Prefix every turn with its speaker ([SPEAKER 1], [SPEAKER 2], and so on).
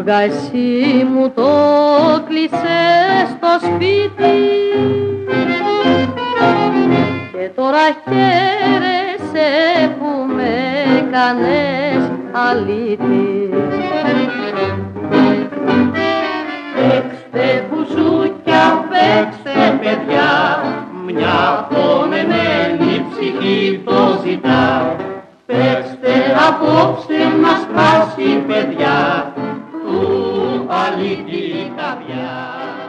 [SPEAKER 1] Μάγκα εσύ μου το κλεισες στο σπίτι και τώρα χαίρεσαι που με κάνες αλήτη.
[SPEAKER 2] Παίξτε μπουζούκια, παίξτε παιδιά, μια πονεμένη ψυχή το ζητά. Παίξτε απόψε να σπάσει παιδιά, του αλήτη καρδιά.